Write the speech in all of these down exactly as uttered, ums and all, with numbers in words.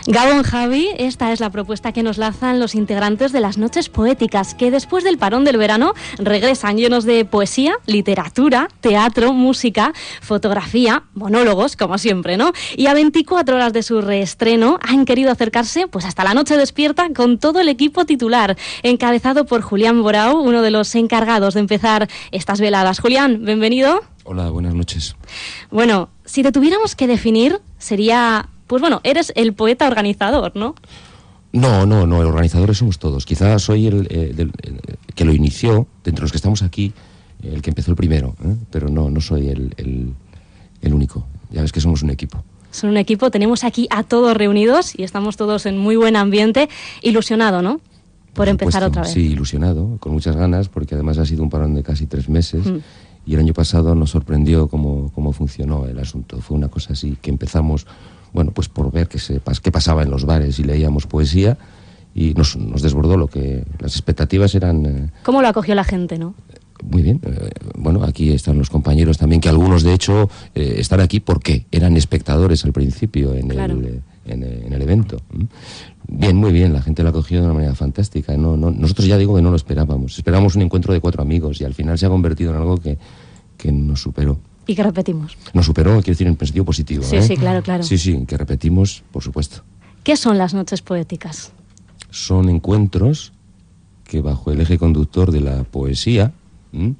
Gabón, Javi, esta es la propuesta que nos lanzan los integrantes de las Noches Poéticas, que después del parón del verano regresan llenos de poesía, literatura, teatro, música, fotografía, monólogos, como siempre, ¿no? Y a veinticuatro horas de su reestreno han querido acercarse pues hasta la noche despierta con todo el equipo titular, encabezado por Julián Borao, uno de los encargados de empezar estas veladas. Julián, bienvenido. Hola, buenas noches. Bueno, si te tuviéramos que definir, sería... Pues bueno, eres el poeta organizador, ¿no? No, no, no, el organizadores somos todos. Quizás soy el, el, el, el que lo inició, de entre los que estamos aquí, el que empezó el primero, ¿eh? Pero no, no soy el, el, el único. Ya ves que somos un equipo. Son un equipo, tenemos aquí a todos reunidos y estamos todos en muy buen ambiente, ilusionado, ¿no? Por, Por empezar otra vez. Sí, ilusionado, con muchas ganas, porque además ha sido un parón de casi tres meses. Mm. Y el año pasado nos sorprendió cómo, cómo funcionó el asunto. Fue una cosa así que empezamos... Bueno, pues por ver qué, se, qué pasaba en los bares y leíamos poesía y nos, nos desbordó lo que... Las expectativas eran... Eh, ¿Cómo lo acogió la gente, no? Muy bien. Eh, bueno, aquí están los compañeros también, que algunos de hecho eh, están aquí porque eran espectadores al principio en, claro. el, eh, en, en el evento. Bien, muy bien, la gente lo acogió de una manera fantástica. No, no, nosotros ya digo que no lo esperábamos. Esperábamos un encuentro de cuatro amigos y al final se ha convertido en algo que, que nos superó. Y que repetimos. Nos superó, quiero decir, en sentido positivo. Sí, ¿eh? sí, claro, claro. Sí, sí, que repetimos, por supuesto. ¿Qué son las Noches Poéticas? Son encuentros que bajo el eje conductor de la poesía, ¿m?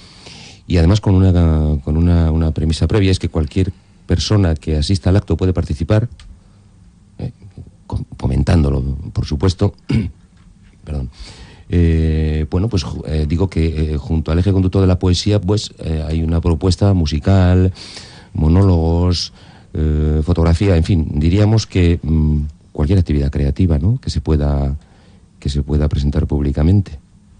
y además con una con una, una premisa previa, es que cualquier persona que asista al acto puede participar, eh, comentándolo, por supuesto, perdón. Eh, bueno, pues eh, digo que eh, junto al eje conductor de la poesía, pues eh, hay una propuesta musical, monólogos, eh, fotografía, en fin, diríamos que mmm, cualquier actividad creativa, ¿no? Que se pueda que se pueda presentar públicamente.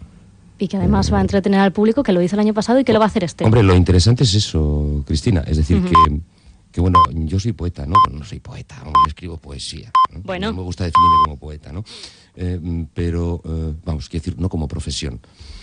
Y que además eh, va a entretener al público, que lo hizo el año pasado y que lo va a hacer este. Hombre, lo interesante es eso, Cristina, es decir, uh-huh. que que bueno, yo soy poeta, ¿no? No soy poeta, no escribo poesía, ¿no? Bueno. No me gusta definirme como poeta, ¿no? Eh, pero, eh, vamos, quiero decir, no como profesión.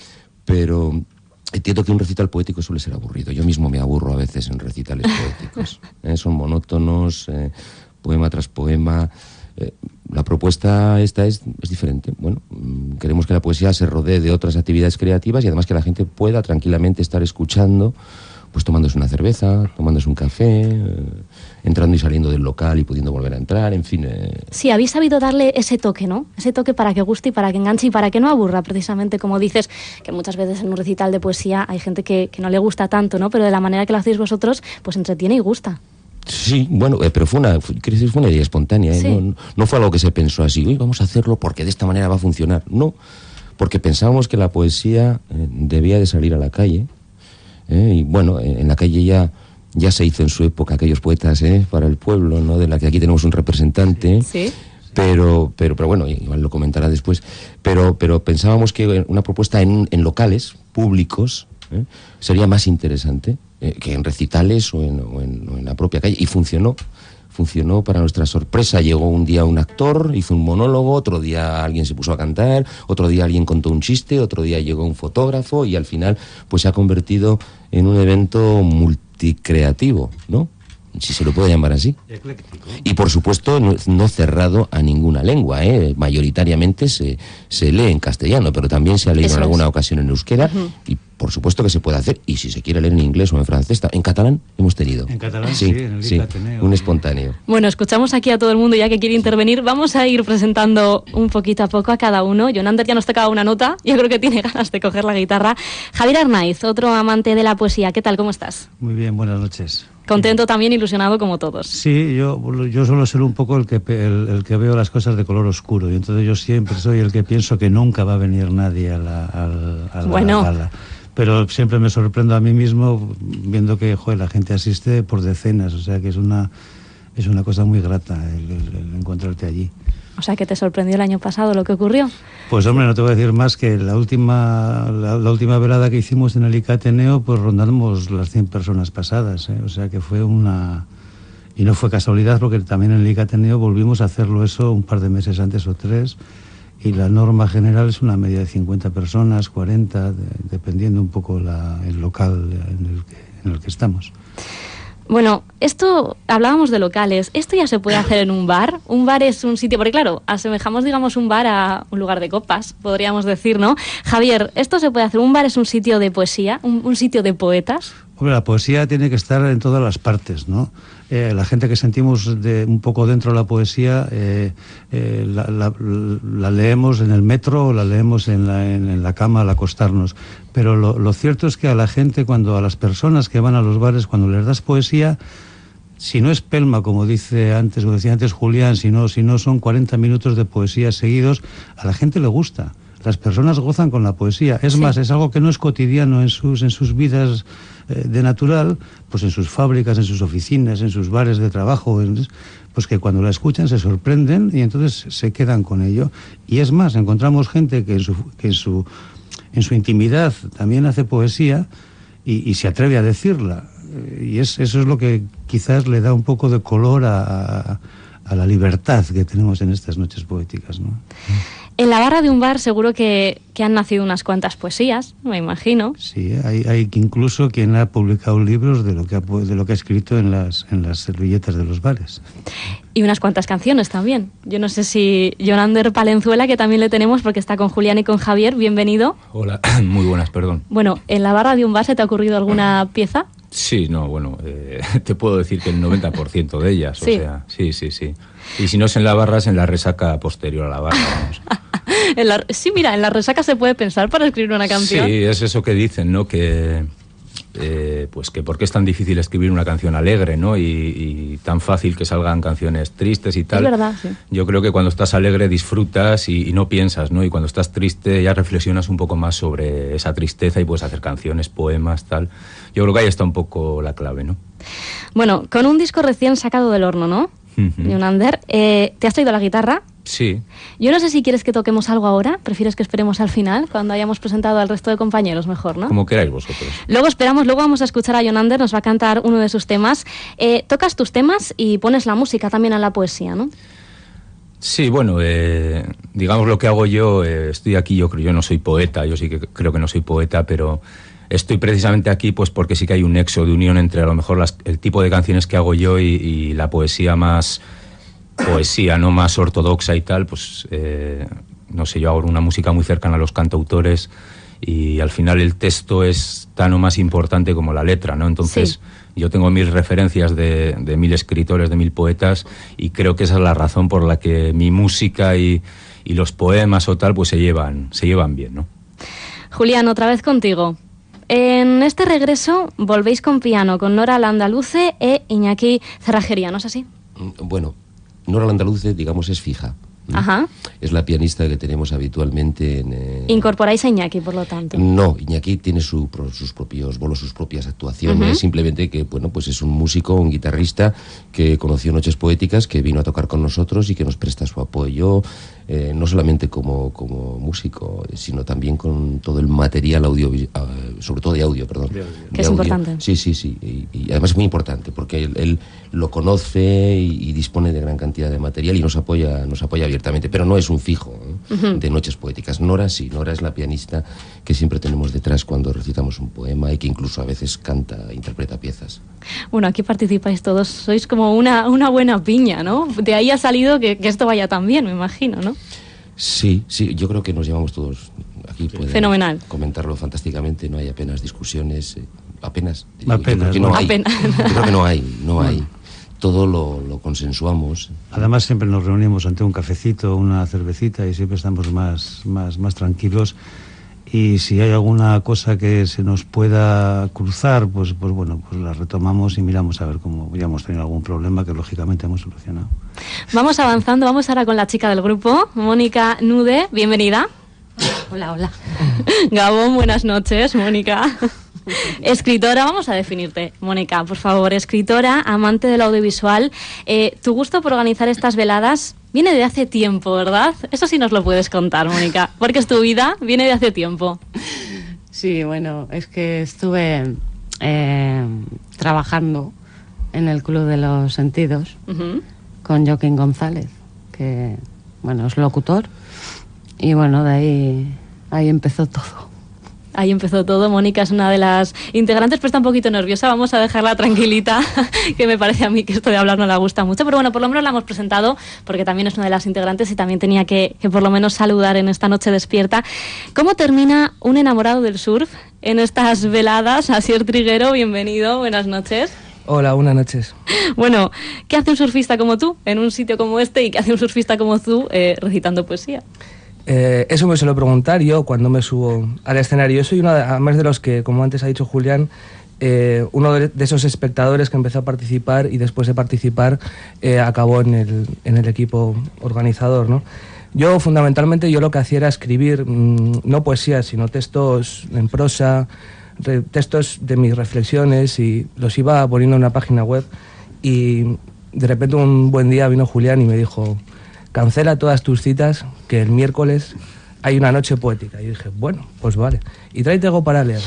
Pero entiendo que un recital poético suele ser aburrido. Yo mismo me aburro a veces en recitales poéticos. ¿eh? Son monótonos, eh, poema tras poema. Eh, la propuesta esta es, es diferente. Bueno, queremos que la poesía se rodee de otras actividades creativas y además que la gente pueda tranquilamente estar escuchando, pues tomándose una cerveza, tomándose un café, eh, entrando y saliendo del local y pudiendo volver a entrar, en fin. Eh. Sí, habéis sabido darle ese toque, ¿no? Ese toque para que guste y para que enganche y para que no aburra, precisamente, como dices, que muchas veces en un recital de poesía hay gente que, que no le gusta tanto, ¿no? Pero de la manera que lo hacéis vosotros, pues entretiene y gusta. Sí, bueno, eh, pero fue una, fue, decir, fue una idea espontánea, ¿eh? Sí. No, no fue algo que se pensó así, uy, vamos a hacerlo porque de esta manera va a funcionar. No, porque pensábamos que la poesía eh, debía de salir a la calle. ¿Eh? Y bueno, en la calle ya, ya se hizo en su época aquellos poetas, ¿eh? Para el pueblo, ¿no? De la que aquí tenemos un representante. Sí. Pero, pero, pero bueno, igual lo comentará después. Pero, pero pensábamos que una propuesta en, en locales públicos, ¿eh? Sería más interesante eh, que en recitales o en, o, en, o en la propia calle. Y funcionó. Funcionó para nuestra sorpresa. Llegó un día un actor, hizo un monólogo, otro día alguien se puso a cantar, otro día alguien contó un chiste, otro día llegó un fotógrafo y al final pues se ha convertido en un evento multicreativo, ¿no? Si se lo puede llamar así. Ecléctico. Y por supuesto no, no cerrado a ninguna lengua, ¿eh? Mayoritariamente se, se lee en castellano, pero también se ha leído Eso en alguna es. ocasión en euskera. Uh-huh. Y por supuesto que se puede hacer, y si se quiere leer en inglés o en francés, en catalán hemos tenido. En catalán sí, sí en el sí, Ateneo. Un espontáneo. Bueno, escuchamos aquí a todo el mundo ya que quiere intervenir. Vamos a ir presentando un poquito a poco a cada uno. Jonander ya nos tocaba una nota, yo creo que tiene ganas de coger la guitarra. Javier Arnaiz, otro amante de la poesía. ¿Qué tal? ¿Cómo estás? Muy bien, buenas noches. Contento también, ilusionado como todos. Sí, yo, yo suelo ser un poco el que, el, el que veo las cosas de color oscuro y entonces yo siempre soy el que pienso que nunca va a venir nadie a la, a, a la bueno. gala. Pero siempre me sorprendo a mí mismo viendo que joder, la gente asiste por decenas, o sea que es una, es una cosa muy grata el, el, el encontrarte allí. O sea, que te sorprendió el año pasado lo que ocurrió. Pues hombre, no te voy a decir más que la última la, la última velada que hicimos en el Icateneo, pues rondamos las cien personas pasadas, ¿eh? O sea que fue una... Y no fue casualidad porque también en el Icateneo volvimos a hacerlo eso un par de meses antes o tres, y la norma general es una media de cincuenta personas, cuarenta, de, dependiendo un poco la, el local en el, que, en el que estamos. Bueno, esto, hablábamos de locales, ¿esto ya se puede hacer en un bar? Un bar es un sitio, porque claro, asemejamos, digamos, un bar a un lugar de copas, podríamos decir, ¿no? Javier, ¿esto se puede hacer? ¿Un bar es un sitio de poesía, un, un sitio de poetas? Hombre, la poesía tiene que estar en todas las partes, ¿no? Eh, la gente que sentimos de, un poco dentro de la poesía, eh, eh, la, la, la leemos en el metro o la leemos en la, en, en la cama al acostarnos. Pero lo, lo cierto es que a la gente, cuando a las personas que van a los bares, cuando les das poesía, si no es pelma, como dice antes, o decía antes Julián, si no, si no son cuarenta minutos de poesía seguidos, a la gente le gusta. Las personas gozan con la poesía. Es sí. más, es algo que no es cotidiano en sus, en sus vidas eh, de natural, pues en sus fábricas, en sus oficinas, en sus bares de trabajo, en, pues que cuando la escuchan se sorprenden y entonces se quedan con ello. Y es más, encontramos gente que en su, que en su, en su intimidad también hace poesía y, y se atreve a decirla. Y es, eso es lo que quizás le da un poco de color a, a, a la libertad que tenemos en estas noches poéticas, ¿no? En la barra de un bar seguro que, que han nacido unas cuantas poesías, me imagino. Sí, hay, hay incluso quien ha publicado libros de lo que ha, de lo que ha escrito en las, en las servilletas de los bares. Y unas cuantas canciones también. Yo no sé si Jonander Palenzuela, que también le tenemos porque está con Julián y con Javier, bienvenido. Hola, muy buenas, perdón. Bueno, ¿en la barra de un bar se te ha ocurrido alguna pieza? Sí, no, bueno, eh, te puedo decir que el noventa por ciento de ellas, sí. o sea, sí, sí, sí. Y si no es en la barra, es en la resaca posterior a la barra, vamos. en la, sí, mira, en la resaca se puede pensar para escribir una canción. Sí, es eso que dicen, ¿no? Que, eh, pues que por qué es tan difícil escribir una canción alegre, ¿no? Y, y tan fácil que salgan canciones tristes y tal. Es verdad, sí. Yo creo que cuando estás alegre disfrutas y, y no piensas, ¿no? Y cuando estás triste ya reflexionas un poco más sobre esa tristeza y puedes hacer canciones, poemas, tal. Yo creo que ahí está un poco la clave, ¿no? Bueno, con un disco recién sacado del horno, ¿no? Uh-huh. Jonander, eh, ¿te has traído la guitarra? Sí. Yo no sé si quieres que toquemos algo ahora, prefieres que esperemos al final, cuando hayamos presentado al resto de compañeros, mejor, ¿no? Como queráis vosotros. Luego esperamos, luego vamos a escuchar a Jonander, nos va a cantar uno de sus temas. Eh, tocas tus temas y pones la música también a la poesía, ¿no? Sí, bueno, eh, digamos lo que hago yo, eh, estoy aquí, yo creo, yo no soy poeta, yo sí que creo que no soy poeta, pero estoy precisamente aquí pues porque sí que hay un nexo de unión entre a lo mejor las, el tipo de canciones que hago yo y, y la poesía más poesía, no más ortodoxa y tal, pues eh, no sé, yo hago una música muy cercana a los cantautores y al final el texto es tan o más importante como la letra, ¿no? Entonces sí. Yo tengo mil referencias de, de mil escritores, de mil poetas y creo que esa es la razón por la que mi música y, y los poemas o tal pues se llevan, se llevan bien, ¿no? Julián, otra vez contigo. En este regreso volvéis con piano, con Nora Landaluce e Iñaki Cerrajería, ¿no es así? Bueno, Nora Landaluce, digamos, es fija. Ajá. Es la pianista que tenemos habitualmente en... Eh... ¿Incorporáis a Iñaki, por lo tanto? No, Iñaki tiene su, sus propios bolos, sus propias actuaciones, uh-huh. Simplemente que, bueno, pues es un músico, un guitarrista que conoció Noches Poéticas, que vino a tocar con nosotros y que nos presta su apoyo, eh, no solamente como, como músico, sino también con todo el material audio, uh, sobre todo de audio, perdón. Que de es audio. Importante. Sí, sí, sí, y, y además es muy importante, porque él, él lo conoce y, y dispone de gran cantidad de material y nos apoya, nos apoya abiertamente, pero no es un fijo, ¿eh? Uh-huh. De Noches Poéticas. Nora sí, Nora es la pianista que siempre tenemos detrás cuando recitamos un poema y que incluso a veces canta, interpreta piezas. Bueno, aquí participáis todos, sois como una, una buena piña, ¿no? De ahí ha salido que, que esto vaya tan bien, me imagino, ¿no? Sí, sí, yo creo que nos llevamos todos aquí. Pueden Fenomenal. Comentarlo fantásticamente, no hay apenas discusiones, eh, apenas. Apenas, yo creo que no, no. hay. Apenas. Yo creo que no hay, no hay. Todo lo, lo consensuamos. Además siempre nos reunimos ante un cafecito, una cervecita y siempre estamos más, más, más tranquilos. Y si hay alguna cosa que se nos pueda cruzar, pues, pues bueno, pues la retomamos y miramos a ver cómo ya hemos tenido algún problema que lógicamente hemos solucionado. Vamos avanzando, vamos ahora con la chica del grupo, Mónica Nude, bienvenida. Hola, hola. Gabón, buenas noches, Mónica. Escritora, vamos a definirte, Mónica, por favor, escritora, amante del audiovisual. Eh, tu gusto por organizar estas veladas viene de hace tiempo, ¿verdad? Eso sí nos lo puedes contar, Mónica, porque es tu vida, viene de hace tiempo. Sí, bueno, es que estuve eh, trabajando en el Club de los Sentidos uh-huh. con Joaquín González, que, bueno, es locutor, y bueno, de ahí, ahí empezó todo. Ahí empezó todo. Mónica es una de las integrantes, pero está un poquito nerviosa. Vamos a dejarla tranquilita, que me parece a mí que esto de hablar no le gusta mucho. Pero bueno, por lo menos la hemos presentado, porque también es una de las integrantes y también tenía que, que por lo menos saludar en esta noche despierta. ¿Cómo termina un enamorado del surf en estas veladas? Asier Triguero, bienvenido, buenas noches. Hola, buenas noches. Bueno, ¿qué hace un surfista como tú en un sitio como este y qué hace un surfista como tú eh, recitando poesía? Eh, eso me suelo preguntar yo cuando me subo al escenario. Yo soy uno, además de los que, como antes ha dicho Julián, eh, uno de, de esos espectadores que empezó a participar y después de participar eh, acabó en el, en el equipo organizador, ¿no? Yo, fundamentalmente, yo lo que hacía era escribir, mmm, no poesía, sino textos en prosa, re, textos de mis reflexiones, y los iba poniendo en una página web. Y de repente un buen día vino Julián y me dijo: cancela todas tus citas, que el miércoles hay una noche poética. Y dije, bueno, pues vale. Y tráete algo para leer.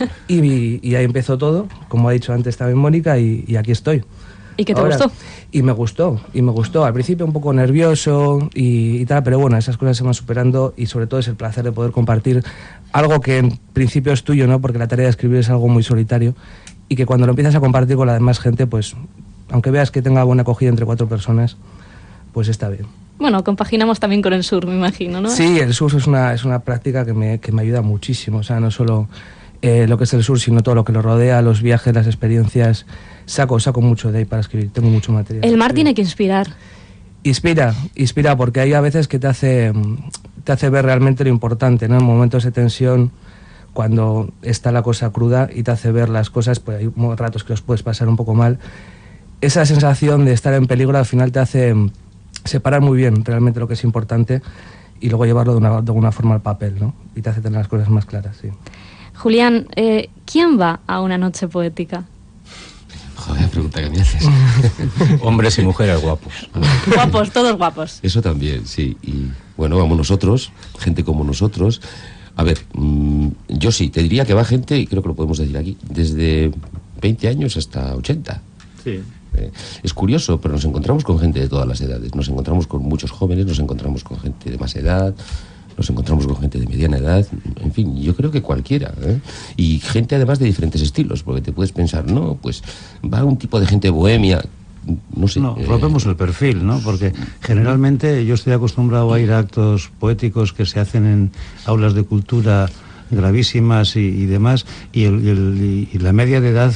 Y, y ahí empezó todo, como ha dicho antes también Mónica, y, y aquí estoy. ¿Y qué te Ahora, gustó? Y me gustó, y me gustó. Al principio un poco nervioso y, y tal, pero bueno, esas cosas se van superando, y sobre todo es el placer de poder compartir algo que en principio es tuyo, ¿no? Porque la tarea de escribir es algo muy solitario, y que cuando lo empiezas a compartir con la demás gente, pues, aunque veas que tenga buena acogida entre cuatro personas, pues está bien. Bueno, compaginamos también con el surf, me imagino, ¿no? Sí, el surf es una, es una práctica que me, que me ayuda muchísimo. O sea, no solo eh, lo que es el surf, sino todo lo que lo rodea, los viajes, las experiencias. Saco, saco mucho de ahí para escribir, tengo mucho material. El mar tiene que inspirar. Inspira, inspira, porque hay a veces que te hace, te hace ver realmente lo importante, ¿no? En momentos de tensión, cuando está la cosa cruda y te hace ver las cosas, pues hay ratos que los puedes pasar un poco mal. Esa sensación de estar en peligro al final te hace separar muy bien realmente lo que es importante y luego llevarlo de, una, de alguna forma al papel, ¿no? Y te hace tener las cosas más claras, sí. Julián, eh, ¿quién va a una noche poética? Joder, pregunta que me haces. Hombres y mujeres guapos. Guapos, todos guapos. Eso también, sí. Y bueno, vamos nosotros, gente como nosotros. A ver, mmm, yo sí, te diría que va gente, y creo que lo podemos decir aquí, desde veinte años hasta ochenta. Sí. Eh, es curioso, pero nos encontramos con gente de todas las edades. Nos encontramos con muchos jóvenes, nos encontramos con gente de más edad, nos encontramos con gente de mediana edad, en fin, yo creo que cualquiera, ¿eh? Y gente además de diferentes estilos, porque te puedes pensar, no, pues va un tipo de gente bohemia, no sé. No, eh, rompemos el perfil, ¿no? Porque generalmente yo estoy acostumbrado a ir a actos poéticos que se hacen en aulas de cultura gravísimas y, y demás, y, el, y, el, y la media de edad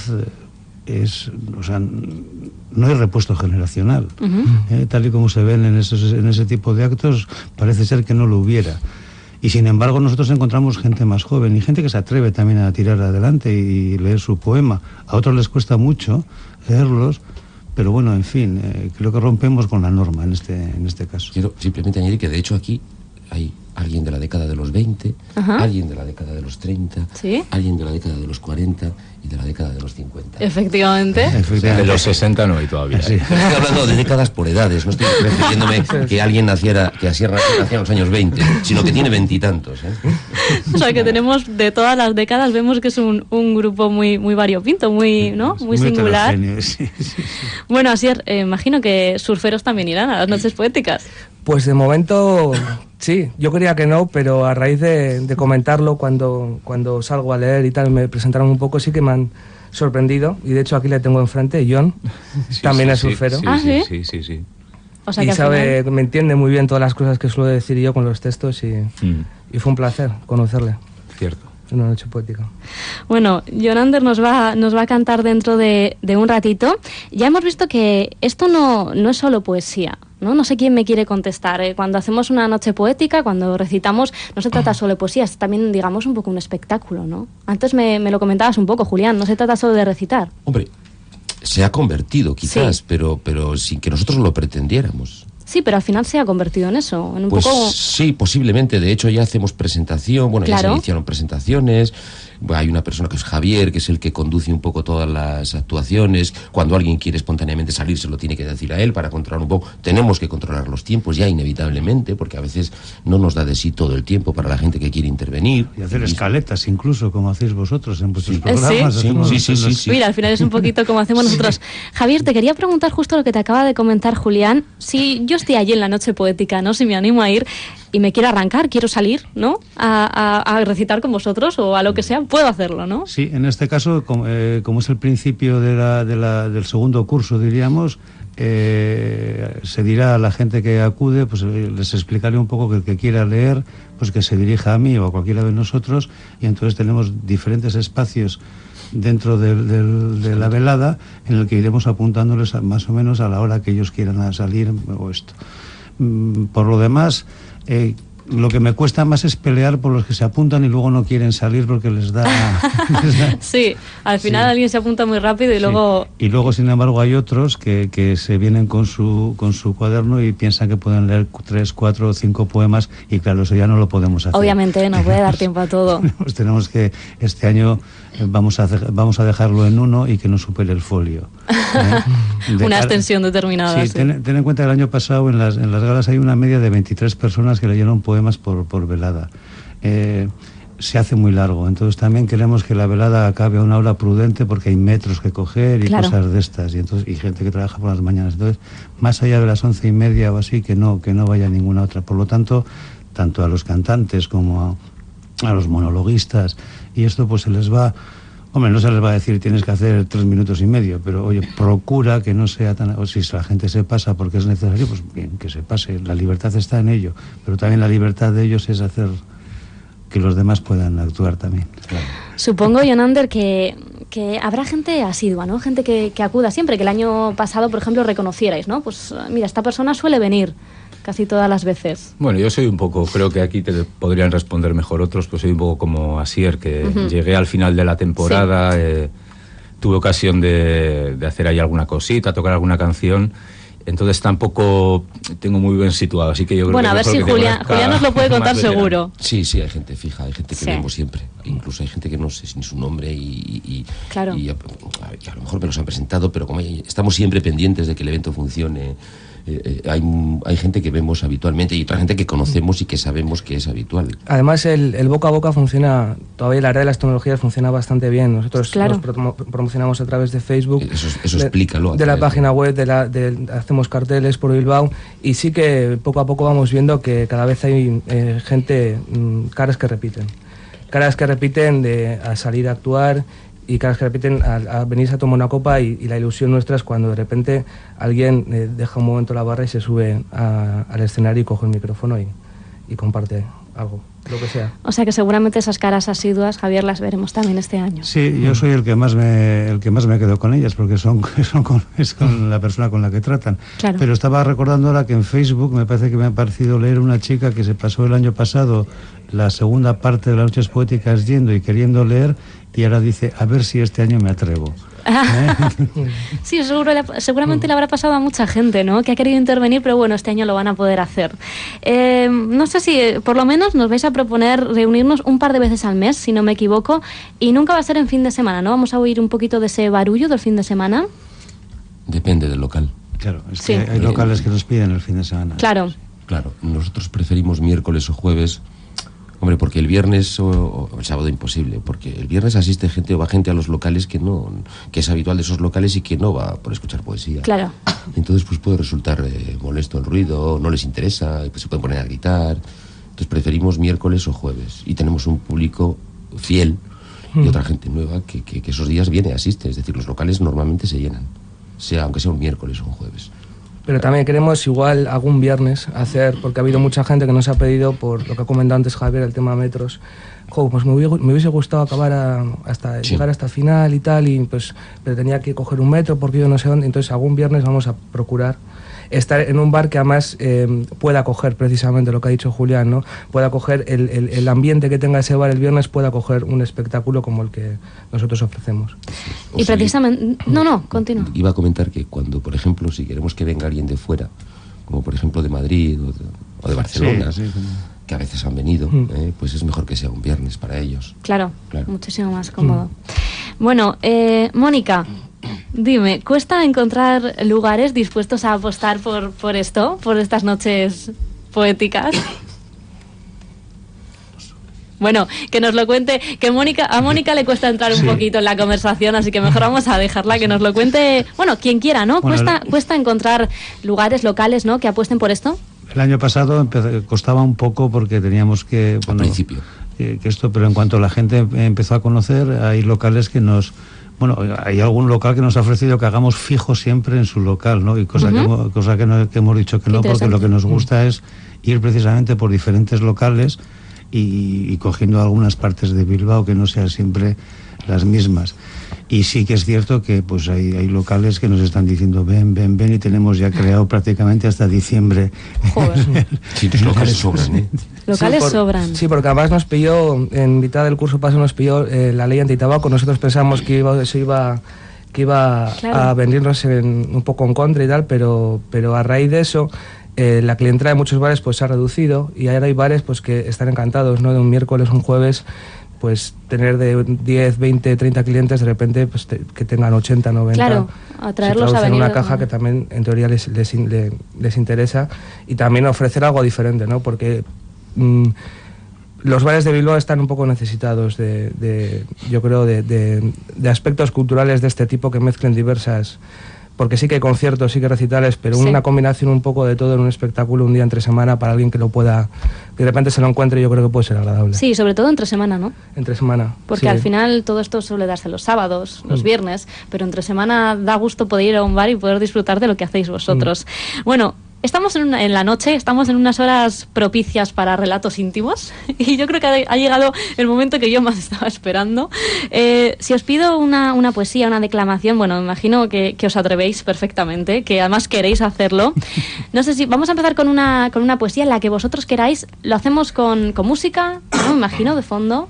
es, o sea, no hay repuesto generacional. Uh-huh. eh, tal y como se ven en, esos, en ese tipo de actos, parece ser que no lo hubiera. Y sin embargo nosotros encontramos gente más joven y gente que se atreve también a tirar adelante y leer su poema. A otros les cuesta mucho leerlos, pero bueno, en fin, eh, creo que rompemos con la norma en este, en este caso. Quiero simplemente añadir que de hecho aquí hay alguien de la década de los veinte, uh-huh. alguien de la década de los treinta, ¿sí? Alguien de la década de los cuarenta y de la década de los cincuenta. Efectivamente. Efectivamente. De los sesenta no hay todavía. Sí. Estoy hablando de décadas por edades, no estoy refiriéndome que alguien naciera, que así naciera en los años veinte, sino que tiene veintitantos. ¿eh? O sea, que tenemos de todas las décadas, vemos que es un, un grupo muy, muy variopinto, muy, ¿no? muy, muy singular. Sí, sí, sí. Bueno, así eh, imagino que surferos también irán a las noches poéticas. Pues de momento sí, yo creía que no, pero a raíz de, de comentarlo cuando, cuando salgo a leer y tal, me presentaron un poco, sí que me han sorprendido, y de hecho aquí le tengo enfrente, John, sí, también sí, es surfero. Sí, ¿Ah, sí? Sí, sí, sí. O sea, y que sabe, final... me entiende muy bien todas las cosas que suelo decir yo con los textos y, mm. y fue un placer conocerle. Cierto. Una noche poética. Bueno, Jonander nos va, nos va a cantar dentro de, de un ratito. Ya hemos visto que esto no, no es solo poesía, ¿no? No sé quién me quiere contestar. ¿eh? Cuando hacemos una noche poética, cuando recitamos, no se trata solo de poesía, es también, digamos, un poco un espectáculo, ¿no? Antes me, me lo comentabas un poco, Julián, no se trata solo de recitar. Hombre, se ha convertido quizás, sí. pero, pero sin que nosotros lo pretendiéramos. Sí, pero al final se ha convertido en eso, en un pues poco... sí, posiblemente. De hecho, ya hacemos presentación, bueno, claro. Ya se iniciaron presentaciones. Hay una persona que es Javier, que es el que conduce un poco todas las actuaciones. Cuando alguien quiere espontáneamente salir, se lo tiene que decir a él para controlar un poco. Tenemos que controlar los tiempos ya inevitablemente, porque a veces no nos da de sí todo el tiempo para la gente que quiere intervenir. Y hacer escaletas incluso, como hacéis vosotros en vuestros sí. programas. Sí, sí, sí, sí, sí. Mira, al final es un poquito como hacemos nosotros. Javier, te quería preguntar justo lo que te acaba de comentar Julián. Si yo estoy allí en la noche poética, ¿no? Si me animo a ir, y me quiero arrancar, quiero salir, ¿no? A, a, a recitar con vosotros o a lo que sea, puedo hacerlo, ¿no? Sí, en este caso, como, eh, como es el principio de la, de la, del segundo curso, diríamos, eh, se dirá a la gente que acude, pues les explicaré un poco que el que quiera leer, pues que se dirija a mí o a cualquiera de nosotros, y entonces tenemos diferentes espacios dentro del, del, de la velada en el que iremos apuntándoles a, más o menos a la hora que ellos quieran salir o esto. Por lo demás, eh, lo que me cuesta más es pelear por los que se apuntan y luego no quieren salir porque les da... les da... Sí, al final sí. alguien se apunta muy rápido y sí. luego... Y luego, sin embargo, hay otros que, que se vienen con su, con su cuaderno y piensan que pueden leer tres, cuatro o cinco poemas y claro, eso ya no lo podemos hacer. Obviamente, no puede dar tiempo a todo. Pues tenemos que, este año vamos a, vamos a dejarlo en uno y que no supere el folio. ¿eh? De, una extensión determinada. Sí, sí. Ten, ten en cuenta que el año pasado en las, en las galas hay una media de veintitrés personas que leyeron poemas por, por velada. Eh, se hace muy largo, entonces también queremos que la velada acabe a una hora prudente porque hay metros que coger y claro. cosas de estas y entonces y gente que trabaja por las mañanas, entonces más allá de las once y media o así que no que no vaya ninguna otra. Por lo tanto, tanto a los cantantes como a, a los monologuistas y esto pues se les va, hombre, no se les va a decir tienes que hacer tres minutos y medio, pero oye, procura que no sea tan, o si la gente se pasa porque es necesario, pues bien, que se pase, la libertad está en ello, pero también la libertad de ellos es hacer que los demás puedan actuar también. Claro. Supongo, Jonander, que, que habrá gente asidua, ¿no? Gente que, que acuda siempre, que el año pasado, por ejemplo, reconocierais, ¿no? Pues mira, esta persona suele venir casi todas las veces. Bueno, yo soy un poco, creo que aquí te podrían responder mejor otros, pues soy un poco como Asier, que uh-huh. llegué al final de la temporada, sí. eh, tuve ocasión de, de hacer ahí alguna cosita, tocar alguna canción, entonces tampoco tengo muy bien situado, así que yo creo bueno, que... Bueno, a ver si Julián, Julián nos lo puede contar seguro. Sí, sí, hay gente fija, hay gente que sí. vemos siempre, incluso hay gente que no sé ni su nombre y, y, claro. y a, a lo mejor me los han presentado, pero como hay, estamos siempre pendientes de que el evento funcione. Eh, eh, hay, hay gente que vemos habitualmente y otra gente que conocemos y que sabemos que es habitual. Además, el, el boca a boca funciona, todavía la red de las tecnologías funciona bastante bien. Nosotros claro. nos promo, promocionamos a través de Facebook, eso, eso de, explícalo. De la página de... web, de la, de, hacemos carteles por Bilbao y sí que poco a poco vamos viendo que cada vez hay eh, gente, mmm, caras que repiten. Caras que repiten de, a salir a actuar y caras que repiten a, a venirse a tomar una copa y, y la ilusión nuestra es cuando de repente alguien eh, deja un momento la barra y se sube a, al escenario y coge el micrófono y, y comparte algo, lo que sea. O sea que seguramente esas caras asiduas, Javier, las veremos también este año. Sí, yo soy el que más me el que más me quedo con ellas porque son, son con, es con la persona con la que tratan. Claro. Pero estaba recordando ahora que en Facebook me parece que me ha parecido leer una chica que se pasó el año pasado la segunda parte de las noches poéticas yendo y queriendo leer y ahora dice, a ver si este año me atrevo. ¿Eh? Sí, seguro, seguramente le habrá pasado a mucha gente, ¿no? Que ha querido intervenir, pero bueno, este año lo van a poder hacer. Eh, no sé si, por lo menos, nos vais a proponer reunirnos un par de veces al mes, si no me equivoco, y nunca va a ser en fin de semana, ¿no? Vamos a oír un poquito de ese barullo del fin de semana. Depende del local. Claro, es sí. que hay locales que nos piden el fin de semana. Claro. Claro, nosotros preferimos miércoles o jueves. Hombre, porque el viernes o, o el sábado imposible, porque el viernes asiste gente o va gente a los locales que no, que es habitual de esos locales y que no va por escuchar poesía. Claro. Entonces pues puede resultar eh, molesto el ruido, no les interesa, pues se pueden poner a gritar. Entonces preferimos miércoles o jueves y tenemos un público fiel y mm. otra gente nueva que, que, que esos días viene, asiste, es decir, los locales normalmente se llenan, sea aunque sea un miércoles o un jueves. Pero también queremos igual algún viernes hacer, porque ha habido mucha gente que nos ha pedido, por lo que ha comentado antes Javier, el tema metros, jo, pues me hubiese, me hubiese gustado acabar a, hasta sí. llegar hasta final y tal, y pues pero tenía que coger un metro porque yo no sé dónde, entonces algún viernes vamos a procurar estar en un bar que además eh, pueda acoger precisamente lo que ha dicho Julián, ¿no? Pueda acoger el, el, el ambiente que tenga ese bar el viernes, pueda acoger un espectáculo como el que nosotros ofrecemos. O y sea, precisamente... No, no, continúa. Iba a comentar que cuando, por ejemplo, si queremos que venga alguien de fuera, como por ejemplo de Madrid o de, o de Barcelona, sí, sí, sí. que a veces han venido, mm. eh, pues es mejor que sea un viernes para ellos. Claro, claro. Muchísimo más cómodo. Mm. Bueno, eh, Mónica... Dime, ¿cuesta encontrar lugares dispuestos a apostar por, por esto, por estas noches poéticas? Bueno, que nos lo cuente, que Mónica, a Mónica le cuesta entrar un sí. poquito en la conversación, así que mejor vamos a dejarla que nos lo cuente, bueno, quien quiera, ¿no? Bueno, ¿Cuesta, cuesta encontrar lugares locales, ¿no?, que apuesten por esto? El año pasado empezó, costaba un poco porque teníamos que... Bueno, al principio. Que, que esto, pero en cuanto la gente empezó a conocer, hay locales que nos... Bueno, hay algún local que nos ha ofrecido que hagamos fijo siempre en su local, ¿no? Y cosa, uh-huh. que, cosa que, no, que hemos dicho que no, porque lo que nos gusta uh-huh. es ir precisamente por diferentes locales y, y cogiendo algunas partes de Bilbao que no sean siempre las mismas. Y sí que es cierto que pues hay, hay locales que nos están diciendo ven, ven, ven, y tenemos ya creado prácticamente hasta diciembre. Joder. Sí, los locales sobran, ¿eh? Locales sí, por, sobran. Sí, porque además nos pilló, en mitad del curso paso nos pilló eh, la ley antitabaco. Nosotros pensamos que iba, eso iba, que iba claro. a venirnos en, un poco en contra y tal, pero, pero a raíz de eso eh, la clientela de muchos bares pues se ha reducido y ahora hay bares pues que están encantados, ¿no? De un miércoles, un jueves, pues tener de diez, veinte, treinta clientes de repente pues te, que tengan ochenta, noventa. Claro, atraerlos a venir. una caja que también en teoría les, les, les, les interesa, y también ofrecer algo diferente, ¿no? Porque mmm, los bares de Bilbao están un poco necesitados de, de yo creo, de, de, de aspectos culturales de este tipo que mezclen diversas... Porque sí que hay conciertos, sí que hay recitales, pero sí. una combinación un poco de todo en un espectáculo un día entre semana para alguien que lo pueda, que de repente se lo encuentre, yo creo que puede ser agradable. Sí, sobre todo entre semana, ¿no? Entre semana. Porque sí. al final todo esto suele darse los sábados, los mm. viernes, pero entre semana da gusto poder ir a un bar y poder disfrutar de lo que hacéis vosotros. Mm. Bueno, estamos en, una, en la noche, estamos en unas horas propicias para relatos íntimos y yo creo que ha, ha llegado el momento que yo más estaba esperando. Eh, si os pido una, una poesía, una declamación, bueno, me imagino que, que os atrevéis perfectamente, que además queréis hacerlo. No sé si vamos a empezar con una, con una poesía en la que vosotros queráis. Lo hacemos con, con música, ¿no? Me imagino, de fondo.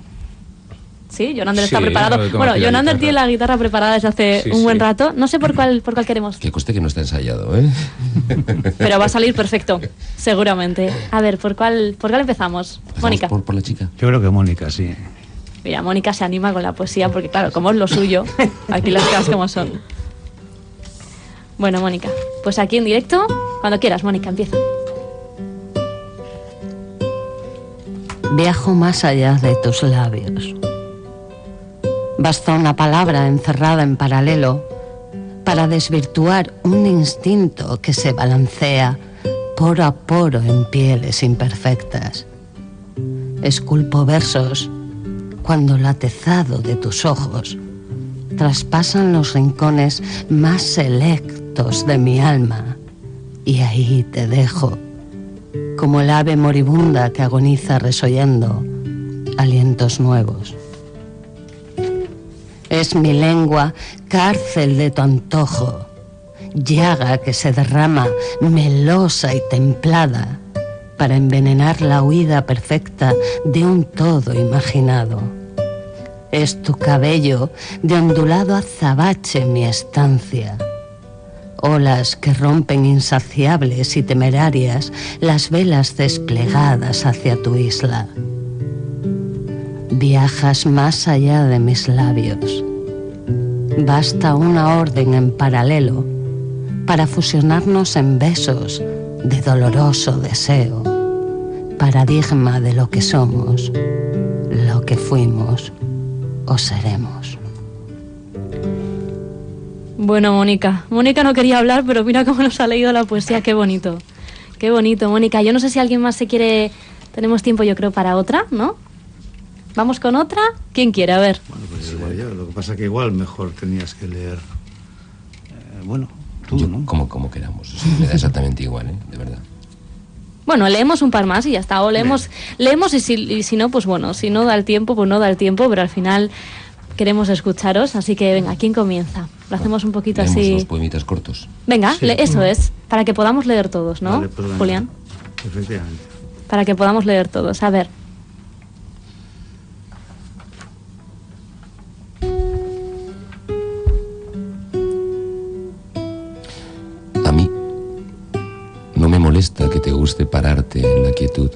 Sí, Jonander sí, está preparado. Bueno, Jonander tiene la guitarra preparada desde hace sí, un buen sí. rato. No sé por cuál, por cuál queremos. Que conste que no está ensayado, ¿eh? Pero va a salir perfecto, seguramente. A ver, ¿por cuál, por cuál empezamos? Mónica. Por, por la chica. Yo creo que Mónica, sí. Mira, Mónica se anima con la poesía porque, claro, como es lo suyo, aquí las cosas como son. Bueno, Mónica, pues aquí en directo, cuando quieras, Mónica, empieza. Viajo más allá de tus labios. Basta una palabra encerrada en paralelo para desvirtuar un instinto que se balancea poro a poro en pieles imperfectas. Esculpo versos cuando el atezado de tus ojos traspasan los rincones más selectos de mi alma, y ahí te dejo, como el ave moribunda que agoniza resollando alientos nuevos. Es mi lengua cárcel de tu antojo, llaga que se derrama melosa y templada para envenenar la huida perfecta de un todo imaginado. Es tu cabello de ondulado azabache mi estancia, olas que rompen insaciables y temerarias las velas desplegadas hacia tu isla. Viajas más allá de mis labios. Basta una orden en paralelo para fusionarnos en besos de doloroso deseo, paradigma de lo que somos, lo que fuimos o seremos. Bueno, Mónica, Mónica no quería hablar, pero mira cómo nos ha leído la poesía, qué bonito, qué bonito, Mónica. Yo no sé si alguien más se quiere, tenemos tiempo yo creo para otra, ¿no? ¿Vamos con otra? ¿Quién quiere? A ver. Bueno, pues igual yo. Lo que pasa que igual mejor tenías que leer... Eh, bueno, tú, yo, ¿no? Como, como queramos. Eso me da exactamente igual, ¿eh? De verdad. Bueno, leemos un par más y ya está. O leemos, leemos y, si, y si no, pues bueno. Si no da el tiempo, pues no da el tiempo. Pero al final queremos escucharos. Así que venga, ¿quién comienza? Lo hacemos un poquito leemos así... los poemitas cortos. Venga, sí. le, eso es. Para que podamos leer todos, ¿no, vale, pues Julián? Efectivamente. Para que podamos leer todos. A ver. A mí no me molesta que te guste pararte en la quietud,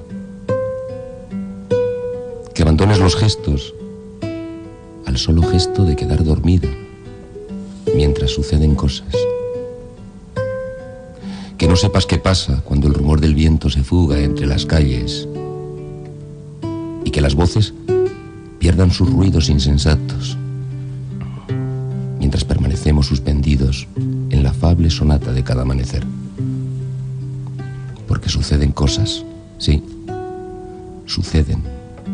que abandones los gestos al solo gesto de quedar dormida mientras suceden cosas, que no sepas qué pasa cuando el rumor del viento se fuga entre las calles y que las voces pierdan sus ruidos insensatos mientras permanecemos suspendidos en la afable sonata de cada amanecer. Porque suceden cosas, sí, suceden.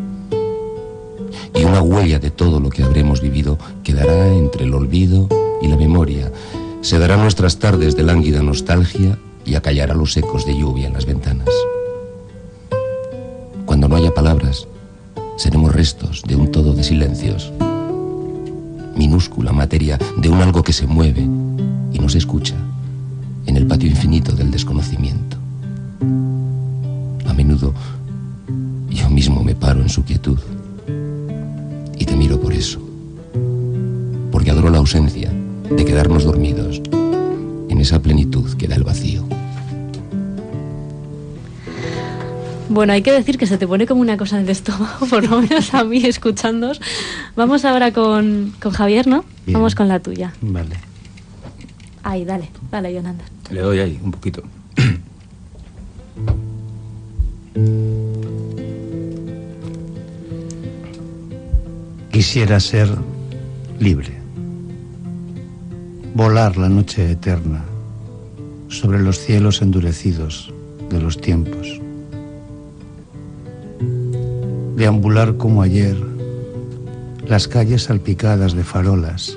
Y una huella de todo lo que habremos vivido quedará entre el olvido y la memoria. Se darán nuestras tardes de lánguida nostalgia y acallará los ecos de lluvia en las ventanas. Cuando no haya palabras, seremos restos de un todo de silencios. Minúscula materia de un algo que se mueve y no se escucha en el patio infinito del desconocimiento. A menudo yo mismo me paro en su quietud y te miro por eso, porque adoro la ausencia de quedarnos dormidos en esa plenitud que da el vacío. Bueno, hay que decir que se te pone como una cosa en el estómago, por lo menos a mí, escuchándos. Vamos ahora con, con Javier, ¿no? Bien. Vamos con la tuya. Vale. Ahí, dale, dale, Jonander. Le doy ahí, un poquito. Quisiera ser libre, volar la noche eterna sobre los cielos endurecidos de los tiempos, deambular como ayer las calles salpicadas de farolas,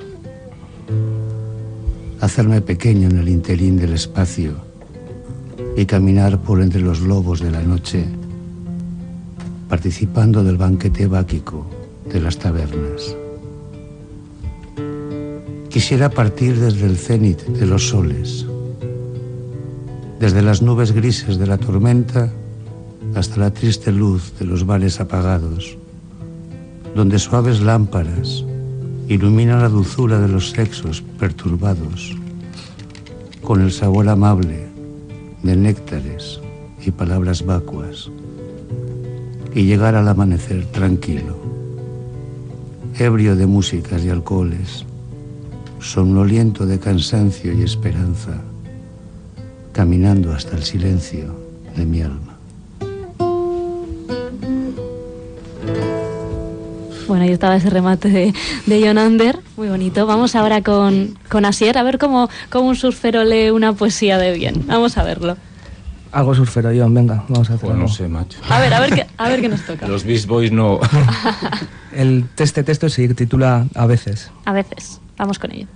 hacerme pequeño en el interín del espacio y caminar por entre los lobos de la noche, participando del banquete báquico de las tabernas. Quisiera partir desde el cénit de los soles, desde las nubes grises de la tormenta hasta la triste luz de los bares apagados, donde suaves lámparas iluminan la dulzura de los sexos perturbados, con el sabor amable de néctares y palabras vacuas, y llegar al amanecer tranquilo, ebrio de músicas y alcoholes, somnoliento de cansancio y esperanza, caminando hasta el silencio de mi alma. Bueno, ahí estaba ese remate de, de Jonander, muy bonito. Vamos ahora con, con Asier, a ver cómo, cómo un surfero lee una poesía de bien. Vamos a verlo. Algo surfero, John, venga, vamos a hacerlo. Pues no sé, macho. A ver, a ver qué, a ver qué nos toca. Los Beast Boys no. El este texto se titula A veces. A veces, vamos con ello.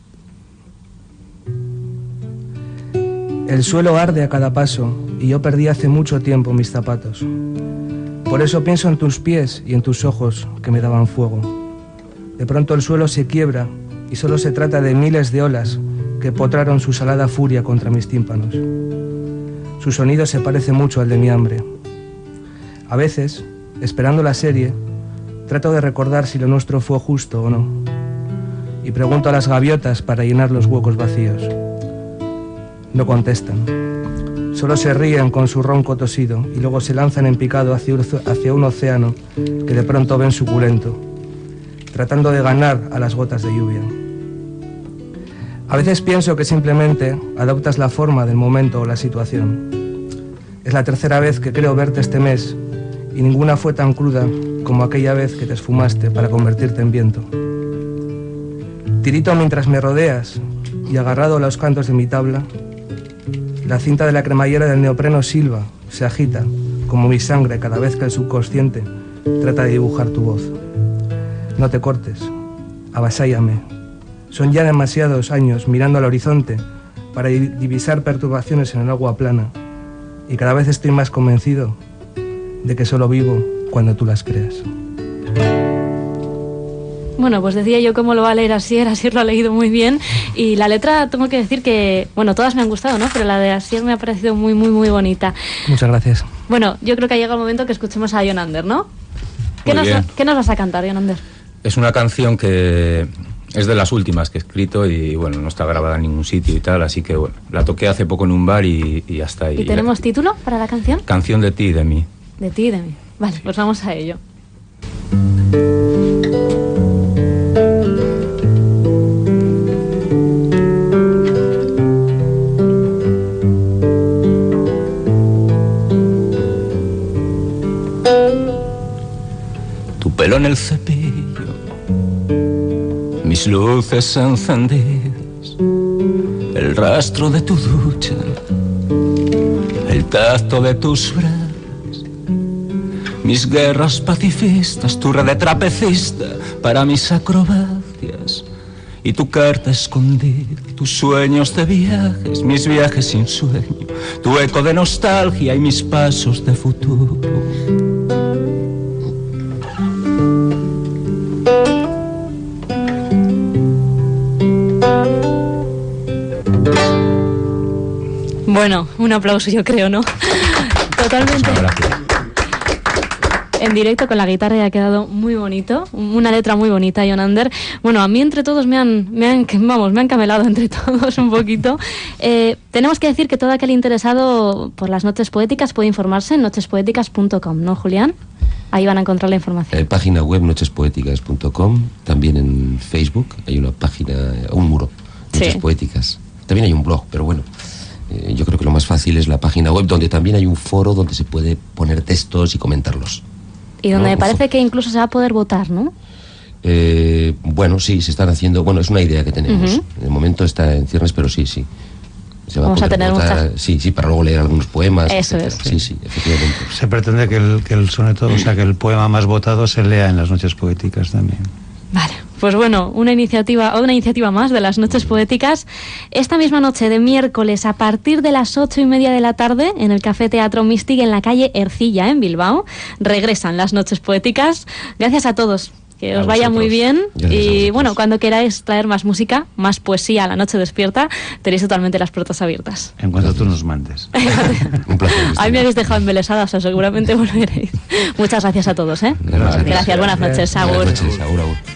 El suelo arde a cada paso y yo perdí hace mucho tiempo mis zapatos. Por eso pienso en tus pies y en tus ojos que me daban fuego. De pronto el suelo se quiebra y solo se trata de miles de olas que potraron su salada furia contra mis tímpanos. Su sonido se parece mucho al de mi hambre. A veces, esperando la serie, trato de recordar si lo nuestro fue justo o no. Y pregunto a las gaviotas para llenar los huecos vacíos. No contestan. Solo se ríen con su ronco tosido y luego se lanzan en picado hacia, hacia un océano que de pronto ven suculento, tratando de ganar a las gotas de lluvia. A veces pienso que simplemente adoptas la forma del momento o la situación. Es la tercera vez que creo verte este mes y ninguna fue tan cruda como aquella vez que te esfumaste para convertirte en viento. Tirito mientras me rodeas y agarrado a los cantos de mi tabla, la cinta de la cremallera del neopreno silba, se agita, como mi sangre cada vez que el subconsciente trata de dibujar tu voz. No te cortes, avasállame. Son ya demasiados años mirando al horizonte para divisar perturbaciones en el agua plana, y cada vez estoy más convencido de que solo vivo cuando tú las creas. Bueno, pues decía yo cómo lo va a leer Asier, Asier lo ha leído muy bien, y la letra tengo que decir que, bueno, todas me han gustado, ¿no? Pero la de Asier me ha parecido muy, muy, muy bonita. Muchas gracias. Bueno, yo creo que ha llegado el momento que escuchemos a Jonander, ¿no? ¿Qué nos, ¿Qué nos vas a cantar, Jonander? Es una canción que es de las últimas que he escrito y, bueno, no está grabada en ningún sitio y tal, así que, bueno, la toqué hace poco en un bar y, y hasta ahí. ¿Y tenemos la... título para la canción? Canción de ti y de mí. De ti y de mí. Vale, pues vamos a ello. Tu pelo en el cepillo, mis luces encendidas, el rastro de tu ducha, el tacto de tus brazos, mis guerras pacifistas, tu red de trapecista para mis acrobacias, y tu carta escondida, tus sueños de viajes, mis viajes sin sueño, tu eco de nostalgia y mis pasos de futuro. Bueno, un aplauso yo creo, ¿no? Totalmente. En directo con la guitarra y ha quedado muy bonito, una letra muy bonita, Jon Ander. Bueno, a mí entre todos me han, me han, vamos, me han camelado entre todos un poquito. Eh, tenemos que decir que todo aquel interesado por las noches poéticas puede informarse en noches poéticas punto com, ¿no, Julián? Ahí van a encontrar la información. Eh, página web noches poéticas punto com, también en Facebook hay una página, un muro, Noches sí. Poéticas. También hay un blog, pero bueno, eh, yo creo que lo más fácil es la página web, donde también hay un foro donde se puede poner textos y comentarlos. Y donde ¿no? me parece que incluso se va a poder votar, ¿no? Eh, bueno, sí, se están haciendo... Bueno, es una idea que tenemos. Uh-huh. De momento está en ciernes, pero sí, sí. Se va Vamos a, a tener votar, muchas... Sí, sí, para luego leer algunos poemas. Eso etcétera. es. Sí, sí, efectivamente. Se pretende que el, que el soneto, o sea, que el poema más votado se lea en las noches poéticas también. Vale, pues bueno, una iniciativa, una iniciativa más de las noches poéticas. Esta misma noche de miércoles, a partir de las ocho y media de la tarde, en el Café Teatro Mystic, en la calle Ercilla, en Bilbao, regresan las noches poéticas. Gracias a todos. Que os vaya muy bien. Y bueno, cuando queráis traer más música, más poesía a la noche despierta, tenéis totalmente las puertas abiertas. En cuanto tú nos mandes. Un placer. A mí me habéis dejado embelesada, o sea, seguramente volveréis. Muchas gracias a todos, ¿eh? Gracias. Gracias, buenas noches. Agur. Buenas noches, agur, agur.